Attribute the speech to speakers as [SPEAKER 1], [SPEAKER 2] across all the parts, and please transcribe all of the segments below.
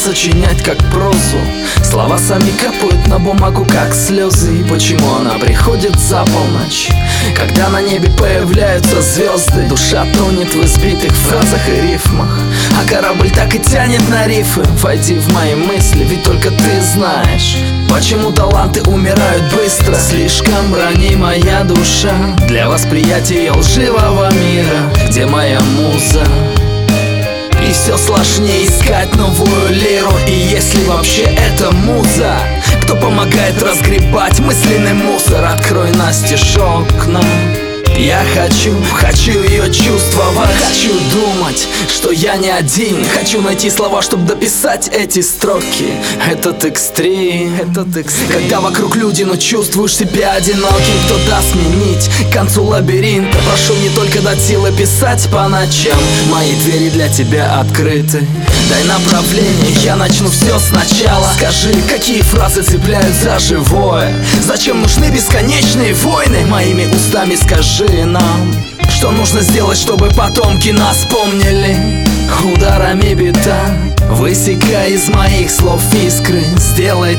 [SPEAKER 1] сочинять как прозу. Слова сами капают на бумагу, как слезы. И почему она приходит за полночь, когда на небе появляются звезды? Душа тонет в избитых фразах и рифмах, а корабль так и тянет на рифы. Войди в мои мысли, ведь только ты знаешь, почему таланты умирают быстро. Слишком ранимая душа для восприятия лживого мира, где моя муза. И все сложнее искать новую лиру. И если вообще это муза, кто помогает разгребать мысленный мусор? Открой настежь окна. Я хочу ее чувствовать. Хочу думать, что я не один. Хочу найти слова, чтобы дописать эти строки. Этот экстрим. Когда вокруг люди, но чувствуешь себя одиноким. Кто даст мне нить к концу лабиринта? Прошу не только дать силы писать по ночам. Мои двери для тебя открыты. Дай направление, я начну все сначала. Скажи, какие фразы цепляют за живое? Зачем нужны бесконечные войны? Моими устами скажи нам, что нужно сделать, чтобы потомки нас помнили. Ударами бита высекай из моих слов искры. Сделай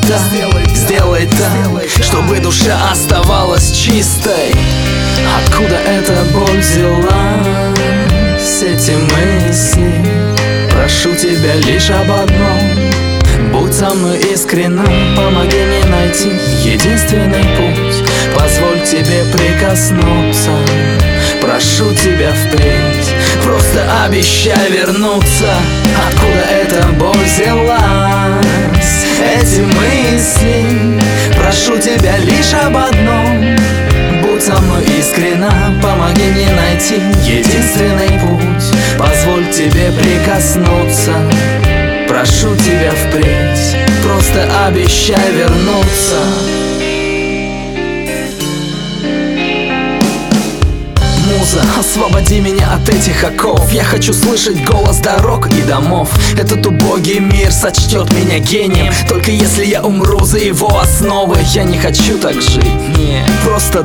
[SPEAKER 1] так, чтобы душа оставалась чистой. Откуда эта боль взялась, эти мысли? Прошу тебя лишь об одном: будь со мной искренна, помоги мне найти единственный путь. Позволь тебе прикоснуться, прошу тебя впредь, просто обещай вернуться. Откуда эта боль взялась, эти мысли? Прошу тебя лишь об одном: будь со мной искренна, помоги мне найти единственный путь. Позволь тебе прикоснуться, прошу тебя впредь, просто обещай вернуться. Муза, освободи меня от этих оков. Я хочу слышать голос дорог и домов. Этот убогий мир сочтет меня гением, только если я умру за его основы. Я не хочу так жить, нет, просто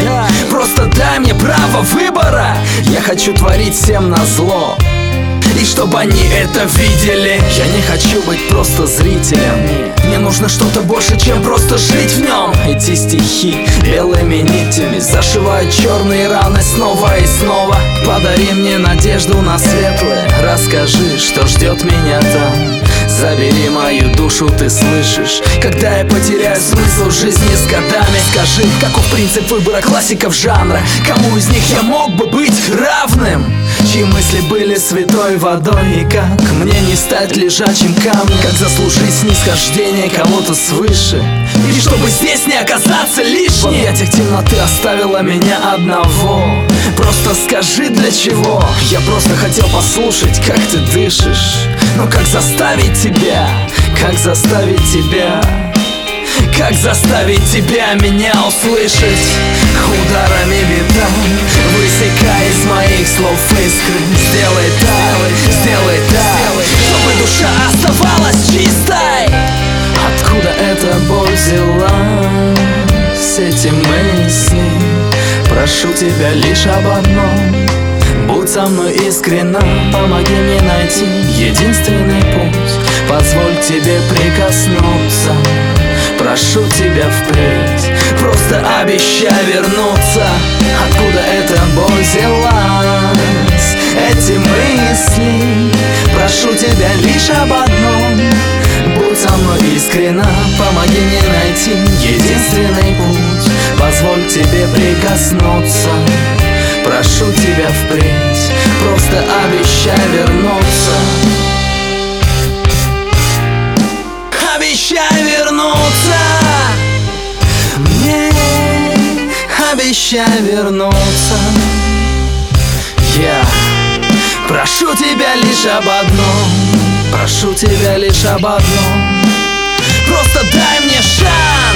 [SPEAKER 1] дай мне право выбора. Я хочу творить всем назло, и чтобы они это видели. Я не хочу быть просто зрителем, мне нужно что-то больше, чем просто жить в нем. Эти стихи белыми нитями зашивают черные раны снова и снова. Подари мне надежду на светлое, расскажи, что ждет меня там. Забери мою душу, ты слышишь, когда я потеряю смысл жизни с годами. Скажи, каков принцип выбора классиков жанра? Кому из них я мог бы быть равным? Чьи мысли были святой водой? И как мне не стать лежачим камнем? Как заслужить снисхождение кого-то свыше? И чтобы здесь не оказаться лишним? В объятиях темноты оставила меня одного. Просто скажи, для чего? Я просто хотел послушать, как ты дышишь. Но как заставить тебя? Как заставить тебя? Как заставить тебя меня услышать? Ударами бита высекай из моих слов искры. Сделай так, чтобы душа оставалась чистой. Откуда эта боль взялась, эти мысли? Прошу тебя лишь об одном: будь со мной искренна, помоги мне найти единственный путь. Позволь тебе прикоснуться, прошу тебя впредь, просто обещай вернуться. Откуда эта боль взялась, эти мысли? Прошу тебя лишь об одном: будь со мной искренна, помоги мне найти единственный путь. Позволь тебе прикоснуться, прошу тебя впредь, просто обещай вернуться. Обещай вернуться мне, обещай вернуться. Я прошу тебя лишь об одном, прошу тебя лишь об одном: просто дай мне шанс.